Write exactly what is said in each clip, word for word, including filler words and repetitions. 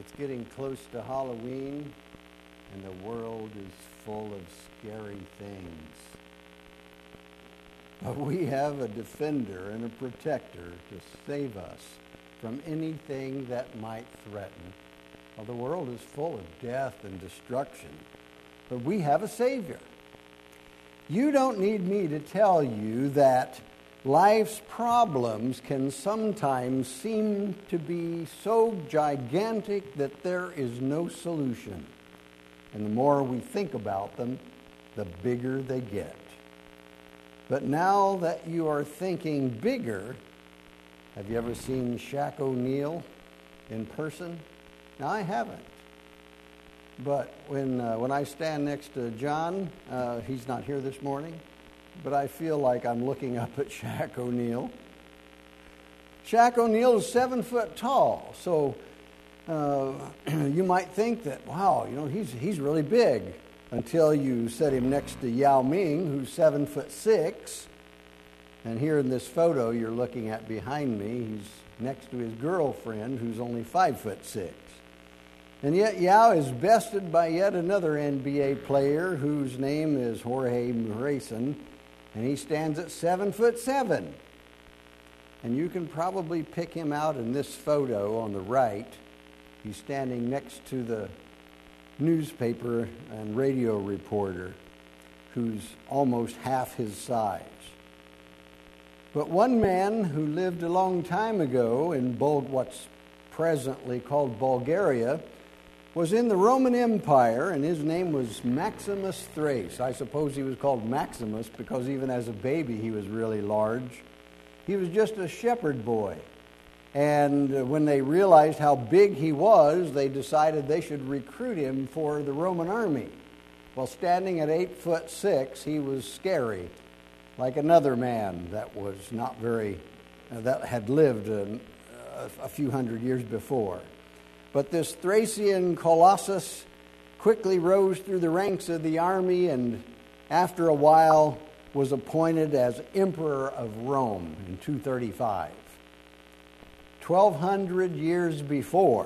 It's getting close to Halloween, and the world is full of scary things. But we have a defender and a protector to save us from anything that might threaten. Well, the world is full of death and destruction, but we have a Savior. You don't need me to tell you that life's problems can sometimes seem to be so gigantic that there is no solution. And the more we think about them, the bigger they get. But now that you are thinking bigger, have you ever seen Shaq O'Neal in person? Now, I haven't. But when uh, when I stand next to John, uh, he's not here this morning, but I feel like I'm looking up at Shaq O'Neal. Shaq O'Neal is seven foot tall, so uh, you might think that, wow, you know, he's he's really big, until you set him next to Yao Ming, who's seven foot six. And here in this photo you're looking at behind me, he's next to his girlfriend, who's only five foot six. And yet Yao is bested by yet another N B A player whose name is Jorge Murayson, and he stands at seven foot seven. And you can probably pick him out in this photo on the right. He's standing next to the newspaper and radio reporter who's almost half his size. But one man who lived a long time ago in Bul- what's presently called Bulgaria was in the Roman Empire, and his name was Maximus Thrace. I suppose he was called Maximus because even as a baby he was really large. He was just a shepherd boy. And when they realized how big he was, they decided they should recruit him for the Roman army. Well, standing at eight foot six, he was scary, like another man that was not very, uh, that had lived a, a few hundred years before. But this Thracian colossus quickly rose through the ranks of the army, and after a while was appointed as emperor of Rome in two thirty-five. twelve hundred years before,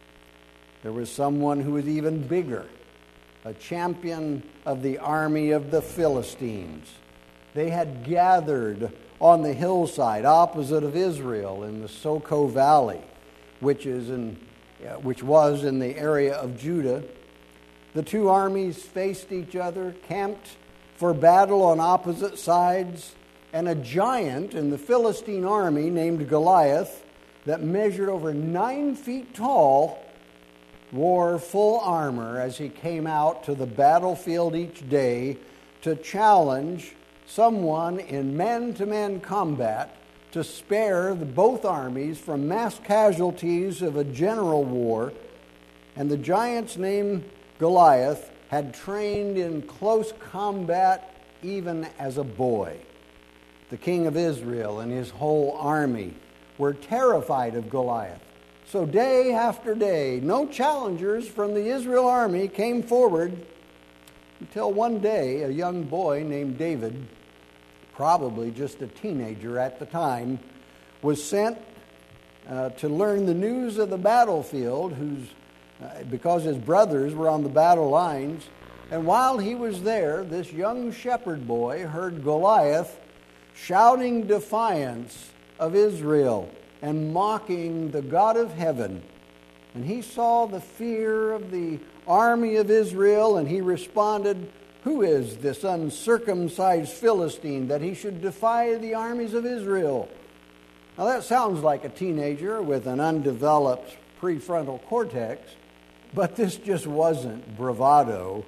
there was someone who was even bigger, a champion of the army of the Philistines. They had gathered on the hillside opposite of Israel in the Soko Valley, which is in, which was in the area of Judah. The two armies faced each other, camped for battle on opposite sides, and a giant in the Philistine army named Goliath, that measured over nine feet tall, wore full armor as he came out to the battlefield each day to challenge someone in man-to-man combat to spare the, both armies from mass casualties of a general war. And the giant's name, Goliath, had trained in close combat even as a boy. The king of Israel and his whole army were terrified of Goliath. So day after day, no challengers from the Israel army came forward until one day a young boy named David, probably just a teenager at the time, was sent uh, to learn the news of the battlefield whose, uh, because his brothers were on the battle lines. And while he was there, this young shepherd boy heard Goliath shouting defiance of Israel and mocking the God of heaven. And he saw the fear of the army of Israel, and he responded, "Who is this uncircumcised Philistine that he should defy the armies of Israel?" Now that sounds like a teenager with an undeveloped prefrontal cortex, but this just wasn't bravado.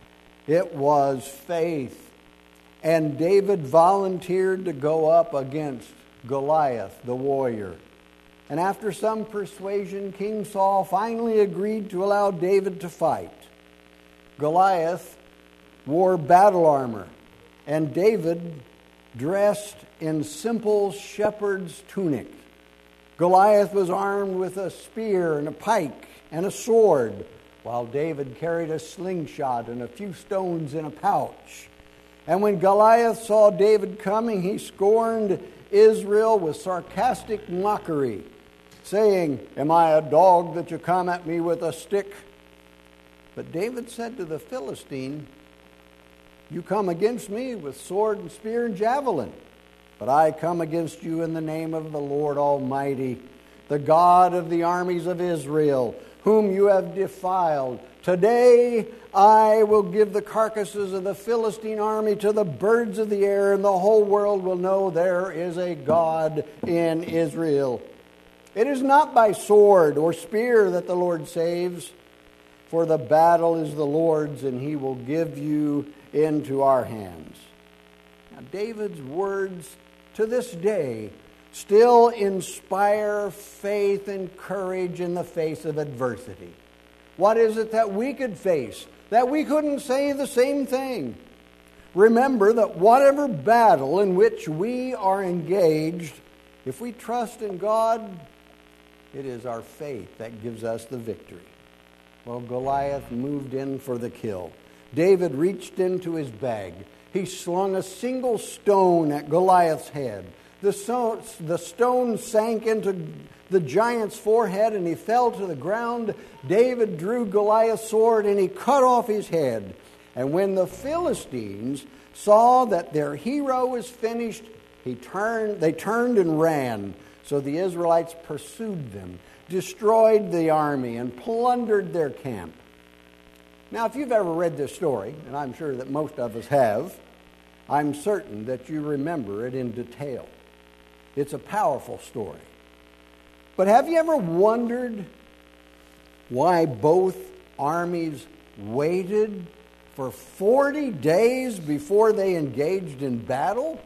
It was faith. And David volunteered to go up against Goliath, the warrior. And after some persuasion, King Saul finally agreed to allow David to fight. Goliath wore battle armor, and David dressed in simple shepherd's tunic. Goliath was armed with a spear and a pike and a sword, while David carried a slingshot and a few stones in a pouch. And when Goliath saw David coming, he scorned Israel with sarcastic mockery. saying, "Am I a dog that you come at me with a stick?" But David said to the Philistine, "You come against me with sword and spear and javelin, but I come against you in the name of the Lord Almighty, the God of the armies of Israel, whom you have defiled. Today I will give the carcasses of the Philistine army to the birds of the air, and the whole world will know there is a God in Israel. It is not by sword or spear that the Lord saves, for the battle is the Lord's, and he will give you into our hands." Now, David's words to this day still inspire faith and courage in the face of adversity. What is it that we could face that we couldn't say the same thing? Remember that whatever battle in which we are engaged, if we trust in God, it is our faith that gives us the victory. Well, Goliath moved in for the kill. David reached into his bag. He slung a single stone at Goliath's head. The, so, the stone sank into the giant's forehead, and he fell to the ground. David drew Goliath's sword, and he cut off his head. And when the Philistines saw that their hero was finished, he turned, they turned and ran. So the Israelites pursued them, destroyed the army, and plundered their camp. Now, if you've ever read this story, and I'm sure that most of us have, I'm certain that you remember it in detail. It's a powerful story. But have you ever wondered why both armies waited for forty days before they engaged in battle?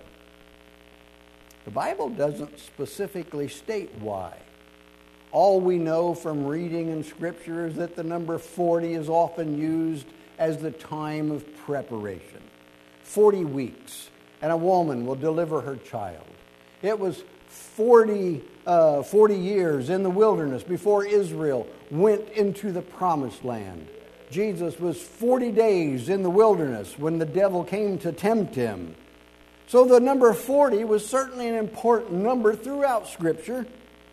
The Bible doesn't specifically state why. All we know from reading in Scripture is that the number forty is often used as the time of preparation. forty weeks, and a woman will deliver her child. It was forty, uh, forty years in the wilderness before Israel went into the promised land. Jesus was forty days in the wilderness when the devil came to tempt him. So the number forty was certainly an important number throughout Scripture.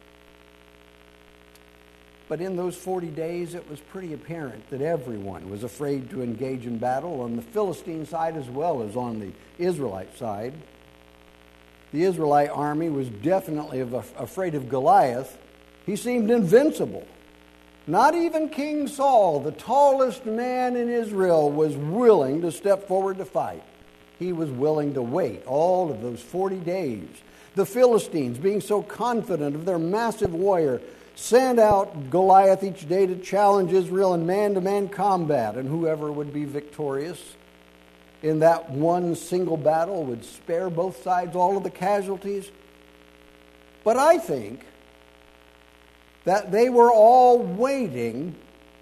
But in those forty days, it was pretty apparent that everyone was afraid to engage in battle on the Philistine side as well as on the Israelite side. The Israelite army was definitely afraid of Goliath. He seemed invincible. Not even King Saul, the tallest man in Israel, was willing to step forward to fight. He was willing to wait all of those forty days. The Philistines, being so confident of their massive warrior, sent out Goliath each day to challenge Israel in man-to-man combat, and whoever would be victorious in that one single battle would spare both sides all of the casualties. But I think that they were all waiting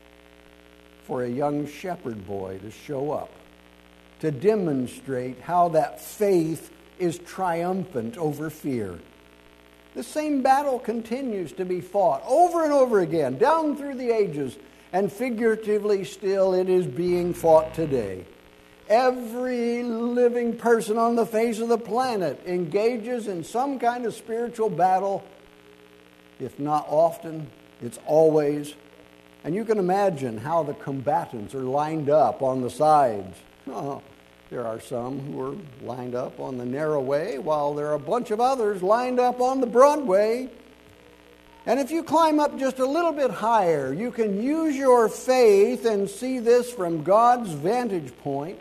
for a young shepherd boy to show up, to demonstrate how that faith is triumphant over fear. The same battle continues to be fought over and over again, down through the ages, and figuratively still it is being fought today. Every living person on the face of the planet engages in some kind of spiritual battle. If not often, it's always. And you can imagine how the combatants are lined up on the sides. Oh, there are some who are lined up on the narrow way, while there are a bunch of others lined up on the broad way. And if you climb up just a little bit higher, you can use your faith and see this from God's vantage point.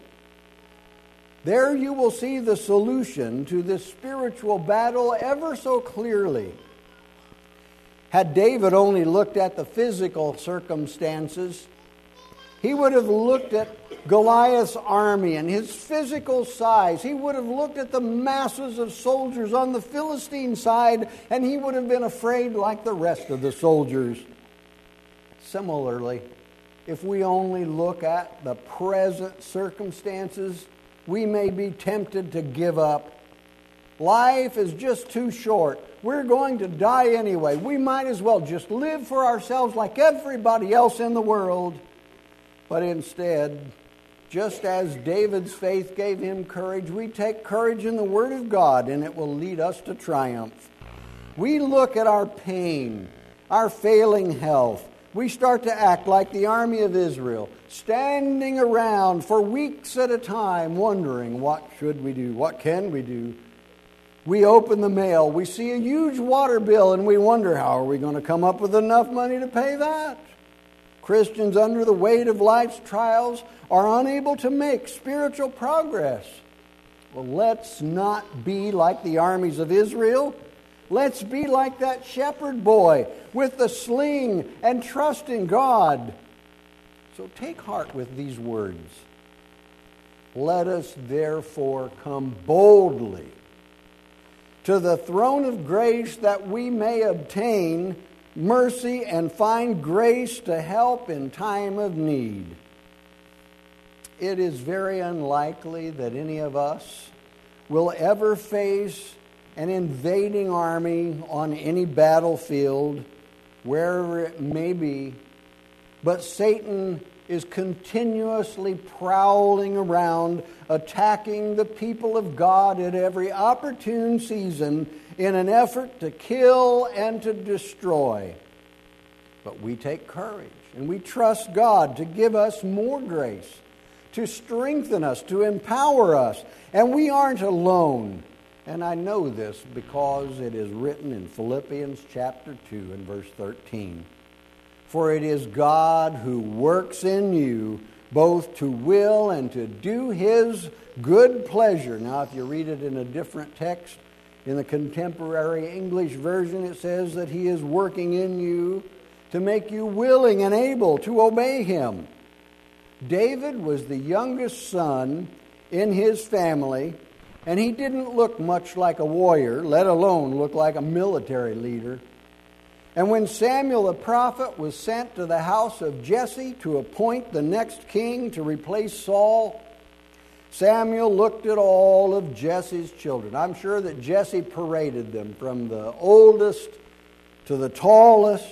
There you will see the solution to this spiritual battle ever so clearly. Had David only looked at the physical circumstances, he would have looked at Goliath's army and his physical size. He would have looked at the masses of soldiers on the Philistine side, and he would have been afraid like the rest of the soldiers. Similarly, if we only look at the present circumstances, we may be tempted to give up. Life is just too short. We're going to die anyway. We might as well just live for ourselves like everybody else in the world. But instead, just as David's faith gave him courage, we take courage in the Word of God, and it will lead us to triumph. We look at our pain our failing health, we start to act like the army of Israel, standing around for weeks at a time, wondering, what should we do? What can we do? We open the mail, we see a huge water bill, and we wonder, how are we going to come up with enough money to pay that? Christians under the weight of life's trials are unable to make spiritual progress. Well, let's not be like the armies of Israel. Let's be like that shepherd boy with the sling and trust in God. So take heart with these words. Let us therefore come boldly to the throne of grace that we may obtain mercy and find grace to help in time of need. It is very unlikely that any of us will ever face an invading army on any battlefield, wherever it may be, but Satan is continuously prowling around, attacking the people of God at every opportune season in an effort to kill and to destroy. But we take courage and we trust God to give us more grace, to strengthen us, to empower us. And we aren't alone. And I know this because it is written in Philippians chapter two and verse thirteen. For it is God who works in you both to will and to do His good pleasure. Now, if you read it in a different text, in the contemporary English version, it says that He is working in you to make you willing and able to obey Him. David was the youngest son in his family, and he didn't look much like a warrior, let alone look like a military leader. And when Samuel the prophet was sent to the house of Jesse to appoint the next king to replace Saul, Samuel looked at all of Jesse's children. I'm sure that Jesse paraded them from the oldest to the tallest.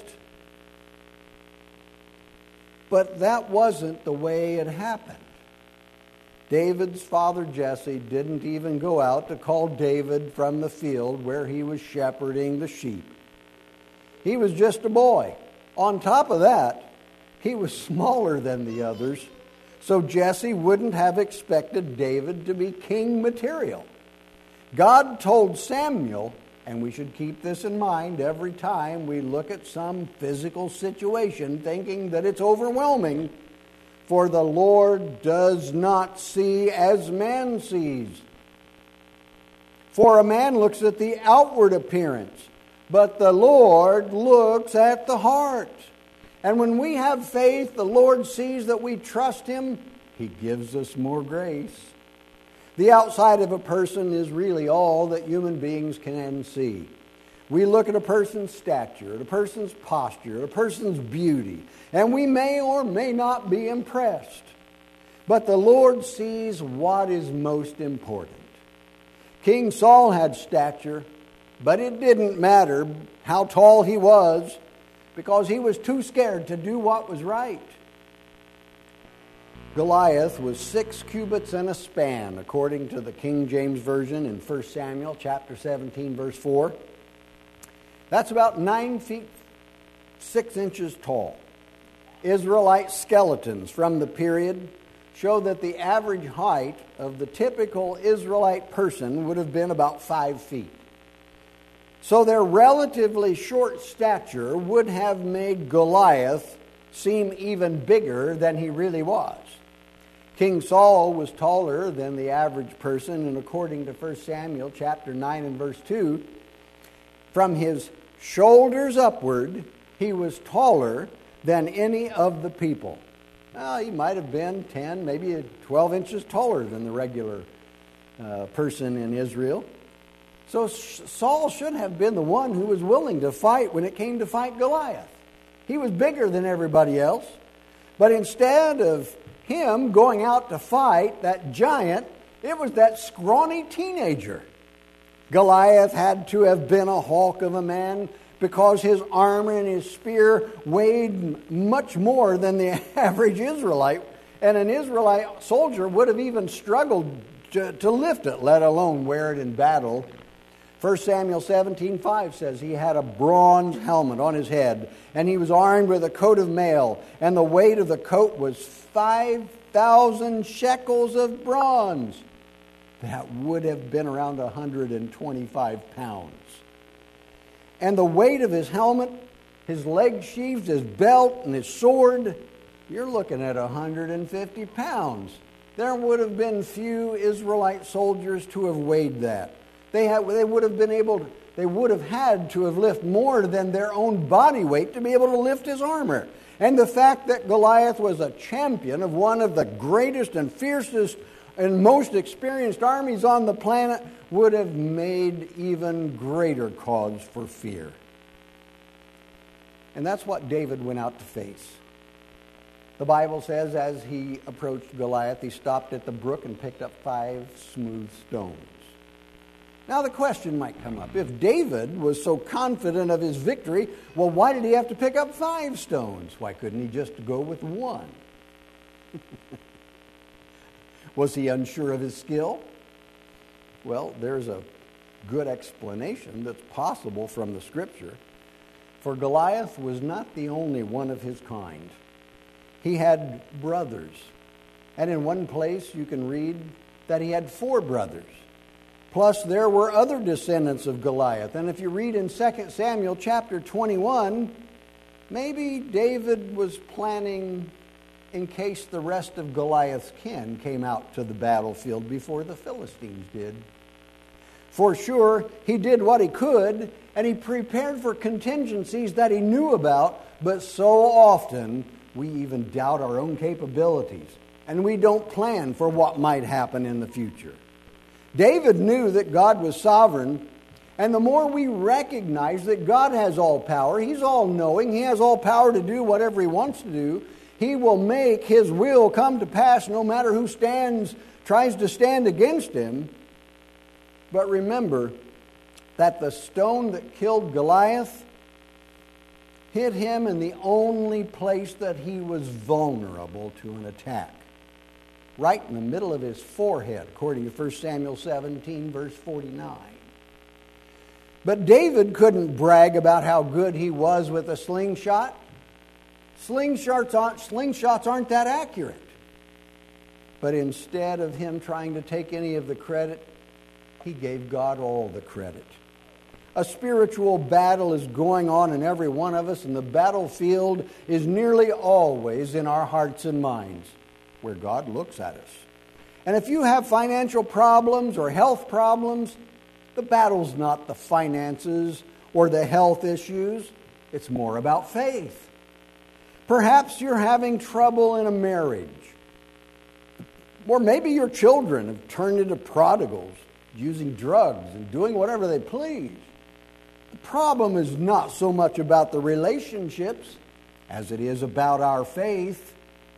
But that wasn't the way it happened. David's father Jesse didn't even go out to call David from the field where he was shepherding the sheep. He was just a boy. On top of that, he was smaller than the others, so Jesse wouldn't have expected David to be king material. God told Samuel, and we should keep this in mind every time we look at some physical situation thinking that it's overwhelming, for the Lord does not see as man sees. For a man looks at the outward appearance, but the Lord looks at the heart. And when we have faith, the Lord sees that we trust Him. He gives us more grace. The outside of a person is really all that human beings can see. We look at a person's stature, at a person's posture, at a person's beauty, and we may or may not be impressed. But the Lord sees what is most important. King Saul had stature, but it didn't matter how tall he was, because he was too scared to do what was right. Goliath was six cubits and a span, according to the King James Version in First Samuel chapter seventeen, verse four. That's about nine feet, six inches tall. Israelite skeletons from the period show that the average height of the typical Israelite person would have been about five feet. So their relatively short stature would have made Goliath seem even bigger than he really was. King Saul was taller than the average person, and according to First Samuel chapter nine and verse two, from his shoulders upward, he was taller than any of the people. Well, he might have been ten, maybe twelve inches taller than the regular uh, person in Israel. So Saul should have been the one who was willing to fight when it came to fight Goliath. He was bigger than everybody else. But instead of him going out to fight that giant, it was that scrawny teenager. Goliath had to have been a hawk of a man because his armor and his spear weighed much more than the average Israelite. And an Israelite soldier would have even struggled to, to lift it, let alone wear it in battle. First Samuel seventeen five says he had a bronze helmet on his head, and he was armed with a coat of mail, and the weight of the coat was five thousand shekels of bronze. That would have been around one hundred twenty-five pounds. And the weight of his helmet, his leg sheaths, his belt, and his sword, you're looking at one hundred fifty pounds. There would have been few Israelite soldiers to have weighed that. They had, they would have been able to, they would have had to have lifted more than their own body weight to be able to lift his armor. And the fact that Goliath was a champion of one of the greatest and fiercest and most experienced armies on the planet would have made even greater cause for fear. And that's what David went out to face. The Bible says as he approached Goliath, he stopped at the brook and picked up five smooth stones. Now the question might come up, if David was so confident of his victory, well, why did he have to pick up five stones? Why couldn't he just go with one? Was he unsure of his skill? Well, there's a good explanation that's possible from the Scripture. For Goliath was not the only one of his kind. He had brothers. And in one place you can read that he had four brothers. Plus there were other descendants of Goliath. And if you read in Second Samuel chapter twenty-one, maybe David was planning in case the rest of Goliath's kin came out to the battlefield before the Philistines did. For sure, he did what he could, and he prepared for contingencies that he knew about, but so often we even doubt our own capabilities, and we don't plan for what might happen in the future. David knew that God was sovereign, and the more we recognize that God has all power, He's all-knowing, He has all power to do whatever He wants to do, He will make His will come to pass no matter who stands, tries to stand against Him. But remember that the stone that killed Goliath hit him in the only place that he was vulnerable to an attack. Right in the middle of his forehead, according to First Samuel seventeen, verse forty-nine. But David couldn't brag about how good he was with a slingshot. Slingshots aren't, slingshots aren't that accurate. But instead of him trying to take any of the credit, he gave God all the credit. A spiritual battle is going on in every one of us, and the battlefield is nearly always in our hearts and minds, where God looks at us. And if you have financial problems or health problems, the battle's not the finances or the health issues. It's more about faith. Perhaps you're having trouble in a marriage. Or maybe your children have turned into prodigals, using drugs and doing whatever they please. The problem is not so much about the relationships as it is about our faith.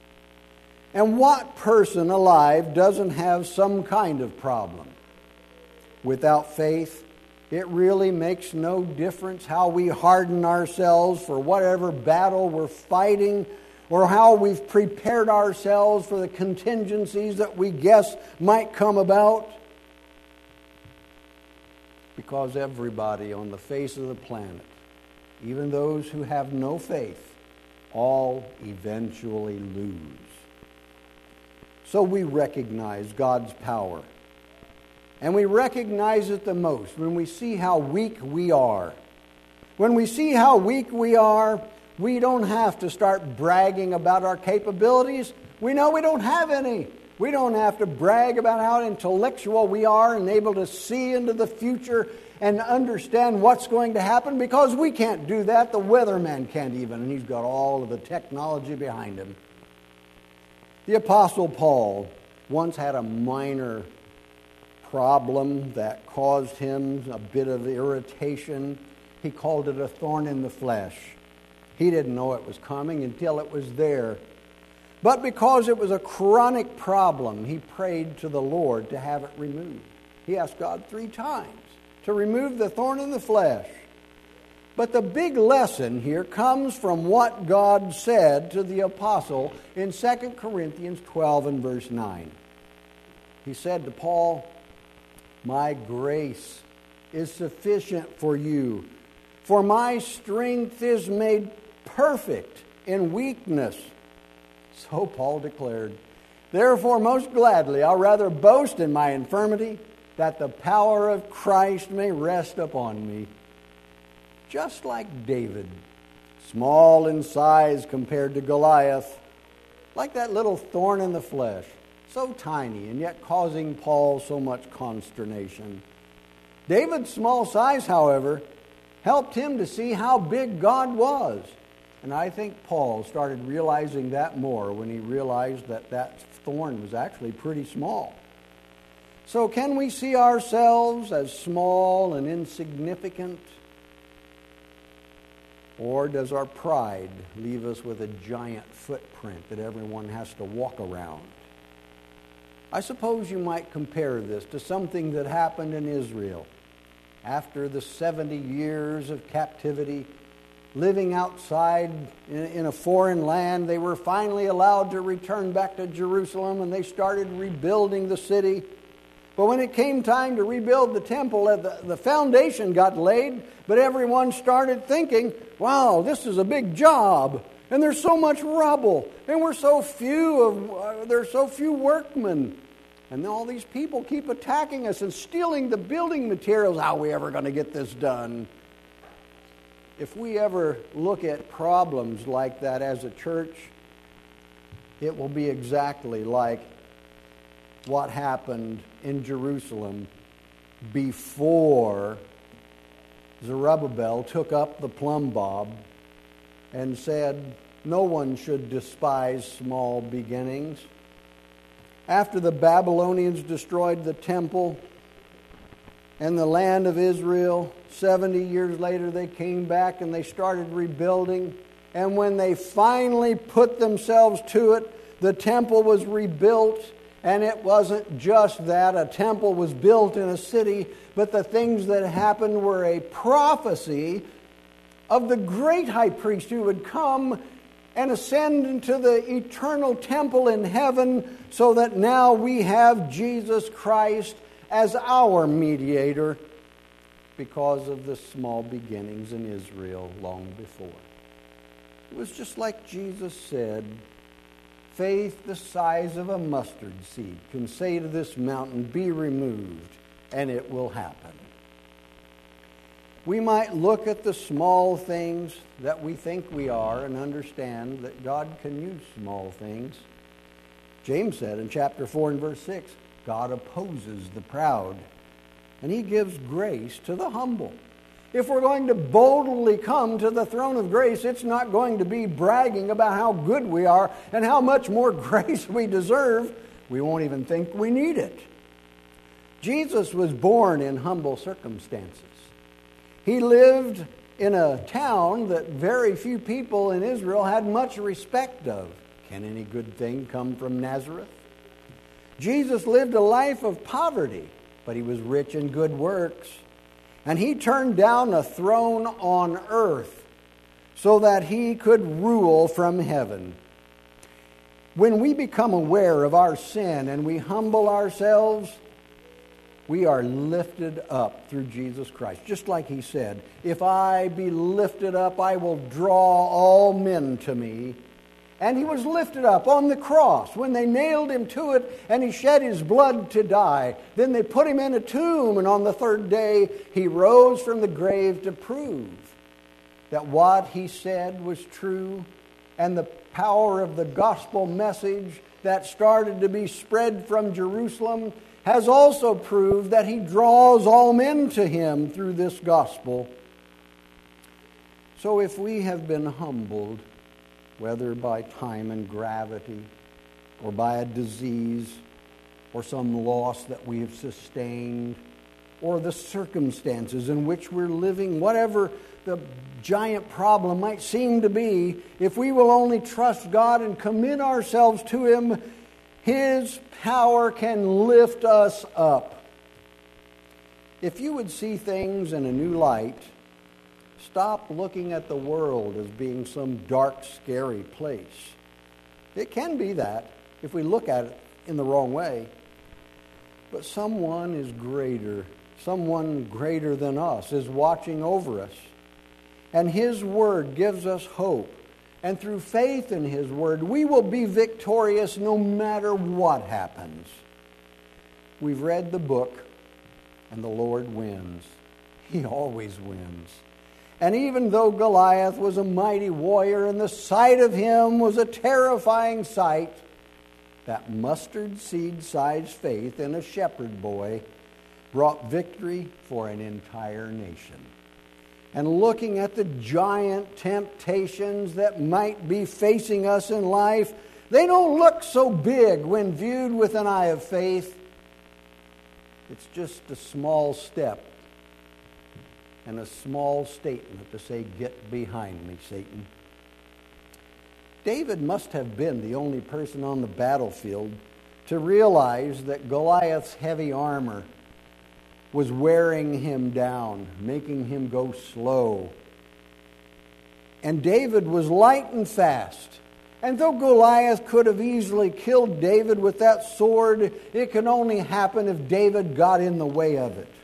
And what person alive doesn't have some kind of problem? Without faith, it really makes no difference how we harden ourselves for whatever battle we're fighting, or how we've prepared ourselves for the contingencies that we guess might come about. Because everybody on the face of the planet, even those who have no faith, all eventually lose. So we recognize God's power. And we recognize it the most when we see how weak we are. When we see how weak we are, we don't have to start bragging about our capabilities. We know we don't have any. We don't have to brag about how intellectual we are and able to see into the future and understand what's going to happen, because we can't do that. The weatherman can't even, and he's got all of the technology behind him. The Apostle Paul once had a minor problem that caused him a bit of irritation. He called it a thorn in the flesh. He didn't know it was coming until it was there. But because it was a chronic problem, he prayed to the Lord to have it removed. He asked God three times to remove the thorn in the flesh. But the big lesson here comes from what God said to the apostle in Second Corinthians twelve and verse nine. He said to Paul, "My grace is sufficient for you, for my strength is made perfect in weakness. So Paul declared, therefore most gladly I'll rather boast in my infirmity, that the power of Christ may rest upon me. Just like David, small in size compared to Goliath, like that little thorn in the flesh, so tiny and yet causing Paul so much consternation. David's small size, however, helped him to see how big God was. And I think Paul started realizing that more when he realized that that thorn was actually pretty small. So can we see ourselves as small and insignificant? Or does our pride leave us with a giant footprint that everyone has to walk around? I suppose you might compare this to something that happened in Israel. After the seventy years of captivity, living outside in, in a foreign land, they were finally allowed to return back to Jerusalem, and they started rebuilding the city. But when it came time to rebuild the temple, the, the foundation got laid, but everyone started thinking, wow, this is a big job, and there's so much rubble, and we're so few of, uh, there's so few workmen, and all these people keep attacking us and stealing the building materials. How are we ever going to get this done? If we ever look at problems like that as a church, it will be exactly like what happened in Jerusalem before Zerubbabel took up the plumb bob and said, no one should despise small beginnings. After the Babylonians destroyed the temple and the land of Israel, seventy years later they came back and they started rebuilding. And when they finally put themselves to it, the temple was rebuilt. And it wasn't just that a temple was built in a city, but the things that happened were a prophecy of the great high priest who would come and ascend into the eternal temple in heaven, so that now we have Jesus Christ as our mediator because of the small beginnings in Israel long before. It was just like Jesus said, faith the size of a mustard seed can say to this mountain, be removed, and it will happen. We might look at the small things that we think we are and understand that God can use small things. James said in chapter four and verse six, God opposes the proud, and he gives grace to the humble. If we're going to boldly come to the throne of grace, it's not going to be bragging about how good we are and how much more grace we deserve. We won't even think we need it. Jesus was born in humble circumstances. He lived in a town that very few people in Israel had much respect of. Can any good thing come from Nazareth? Jesus lived a life of poverty, but he was rich in good works. And he turned down a throne on earth so that he could rule from heaven. When we become aware of our sin and we humble ourselves, we are lifted up through Jesus Christ. Just like he said, if I be lifted up, I will draw all men to me. And he was lifted up on the cross when they nailed him to it and he shed his blood to die. Then they put him in a tomb, and on the third day he rose from the grave to prove that what he said was true, and the power of the gospel message that started to be spread from Jerusalem has also proved that he draws all men to him through this gospel. So if we have been humbled, whether by time and gravity, or by a disease, or some loss that we have sustained, or the circumstances in which we're living, whatever the giant problem might seem to be, if we will only trust God and commit ourselves to him, his power can lift us up. If you would see things in a new light, stop looking at the world as being some dark, scary place. It can be that if we look at it in the wrong way. But someone is greater someone greater than us is watching over us. And His Word gives us hope. And through faith in His Word, we will be victorious no matter what happens. We've read the book, and the Lord wins. He always wins. And even though Goliath was a mighty warrior and the sight of him was a terrifying sight, that mustard seed-sized faith in a shepherd boy brought victory for an entire nation. And looking at the giant temptations that might be facing us in life, they don't look so big when viewed with an eye of faith. It's just a small step and a small statement to say, "Get behind me, Satan." David must have been the only person on the battlefield to realize that Goliath's heavy armor was wearing him down, making him go slow. And David was light and fast. And though Goliath could have easily killed David with that sword, it can only happen if David got in the way of it.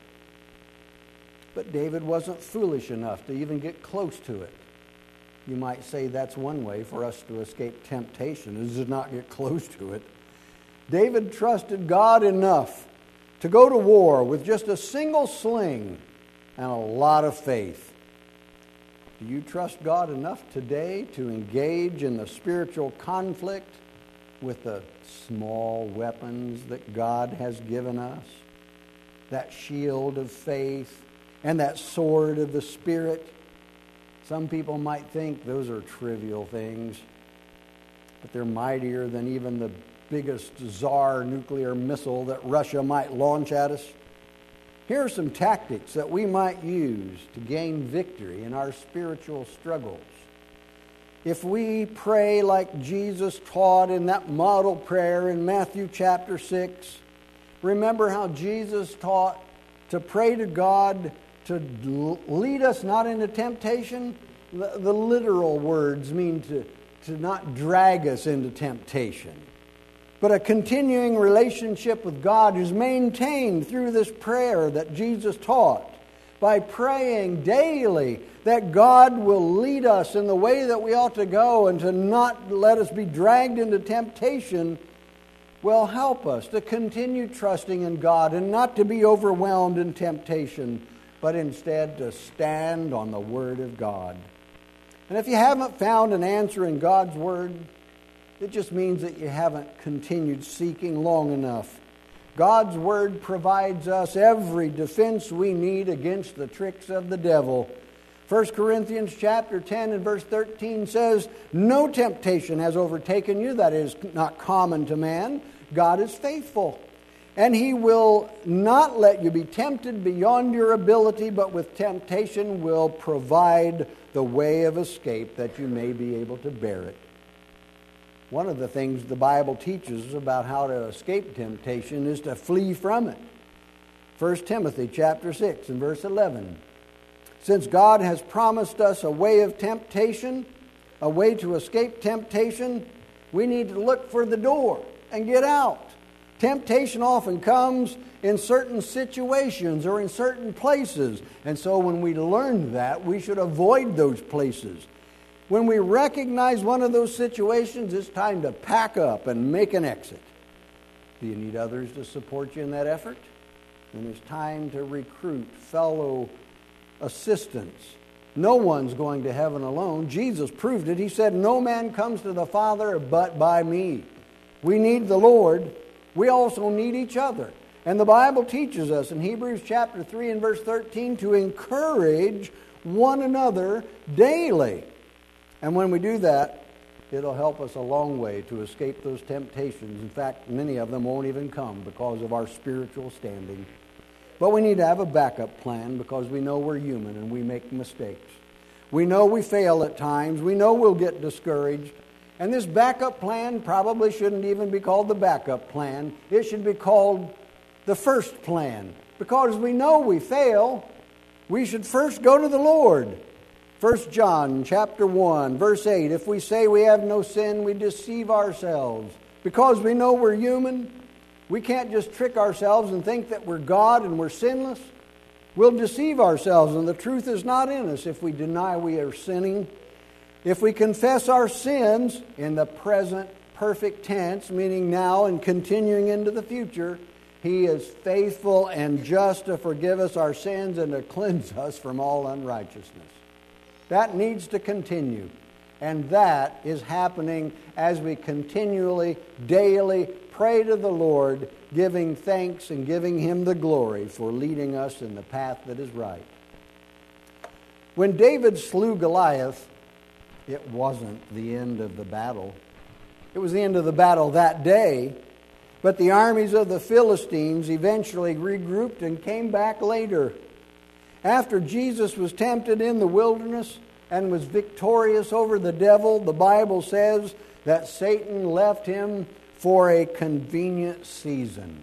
But David wasn't foolish enough to even get close to it. You might say that's one way for us to escape temptation, is to not get close to it. David trusted God enough to go to war with just a single sling and a lot of faith. Do you trust God enough today to engage in the spiritual conflict with the small weapons that God has given us? That shield of faith and that sword of the Spirit. Some people might think those are trivial things, but they're mightier than even the biggest Tsar nuclear missile that Russia might launch at us. Here are some tactics that we might use to gain victory in our spiritual struggles. If we pray like Jesus taught in that model prayer in Matthew chapter six, remember how Jesus taught to pray to God to lead us not into temptation. The, the literal words mean to, to not drag us into temptation. But a continuing relationship with God is maintained through this prayer that Jesus taught by praying daily that God will lead us in the way that we ought to go and to not let us be dragged into temptation. Will help us to continue trusting in God and not to be overwhelmed in temptation, but instead to stand on the Word of God. And if you haven't found an answer in God's Word, it just means that you haven't continued seeking long enough. God's Word provides us every defense we need against the tricks of the devil. First Corinthians chapter ten and verse thirteen says, "No temptation has overtaken you that is not common to man. God is faithful, and He will not let you be tempted beyond your ability, but with temptation will provide the way of escape that you may be able to bear it." One of the things the Bible teaches about how to escape temptation is to flee from it. First Timothy chapter six and verse eleven. "Since God has promised us a way of temptation, a way to escape temptation, we need to look for the door and get out." Temptation often comes in certain situations or in certain places. And so when we learn that, we should avoid those places. When we recognize one of those situations, it's time to pack up and make an exit. Do you need others to support you in that effort? Then it's time to recruit fellow assistants. No one's going to heaven alone. Jesus proved it. He said, "No man comes to the Father but by me." We need the Lord. We also need each other. And the Bible teaches us in Hebrews chapter three and verse thirteen to encourage one another daily. And when we do that, it'll help us a long way to escape those temptations. In fact, many of them won't even come because of our spiritual standing. But we need to have a backup plan because we know we're human and we make mistakes. We know we fail at times. We know we'll get discouraged. And this backup plan probably shouldn't even be called the backup plan. It should be called the first plan. Because we know we fail, we should first go to the Lord. First John chapter one, verse eight, "If we say we have no sin, we deceive ourselves." Because we know we're human, we can't just trick ourselves and think that we're God and we're sinless. we'll deceive ourselves, and the truth is not in us. If we deny we are sinning, if we confess our sins in the present perfect tense, meaning now and continuing into the future, He is faithful and just to forgive us our sins and to cleanse us from all unrighteousness. That needs to continue. And that is happening as we continually, daily pray to the Lord, giving thanks and giving Him the glory for leading us in the path that is right. When David slew Goliath, it wasn't the end of the battle. It was the end of the battle that day, but the armies of the Philistines eventually regrouped and came back later. After Jesus was tempted in the wilderness and was victorious over the devil, the Bible says that Satan left him for a convenient season.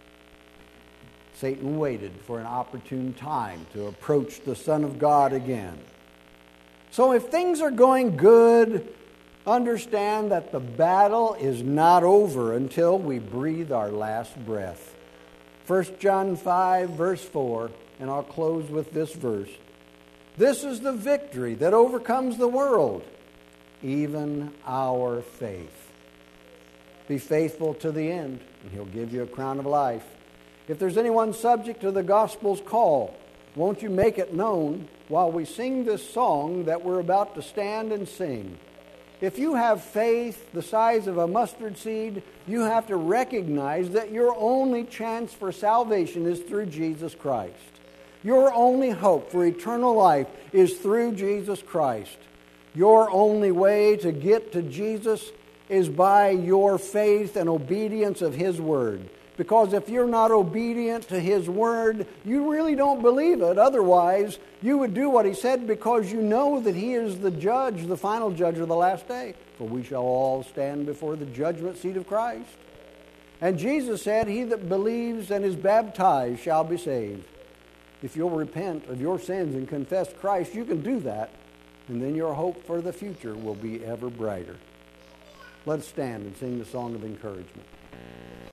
Satan waited for an opportune time to approach the Son of God again. So if things are going good, understand that the battle is not over until we breathe our last breath. First John five, verse four, and I'll close with this verse. This is the victory that overcomes the world, even our faith. Be faithful to the end, and He'll give you a crown of life. If there's anyone subject to the gospel's call, won't you make it known while we sing this song that we're about to stand and sing? If you have faith the size of a mustard seed, you have to recognize that your only chance for salvation is through Jesus Christ. Your only hope for eternal life is through Jesus Christ. Your only way to get to Jesus is by your faith and obedience of His Word. Because if you're not obedient to His Word, you really don't believe it. Otherwise, you would do what He said because you know that He is the judge, the final judge of the last day. For we shall all stand before the judgment seat of Christ. And Jesus said, He that believes and is baptized shall be saved. If you'll repent of your sins and confess Christ, you can do that. And then your hope for the future will be ever brighter. Let's stand and sing the song of encouragement.